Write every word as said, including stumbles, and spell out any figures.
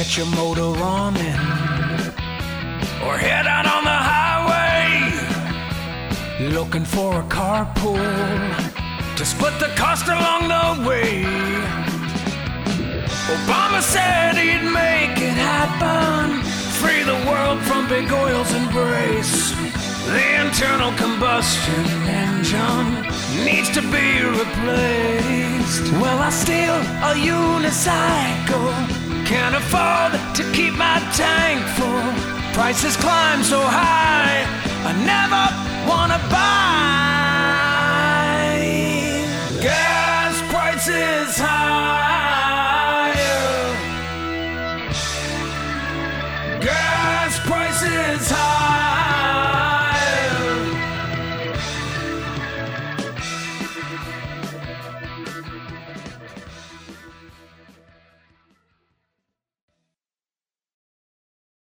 get your motor running, or head out on the highway looking for a carpool to split the cost along the way. Obama said he'd make it happen, free the world from big oil's embrace. The internal combustion engine needs to be replaced. Well, I steal a unicycle, can't afford to keep my tank full. Prices climb so high, I never wanna buy. Gas prices higher, gas prices higher.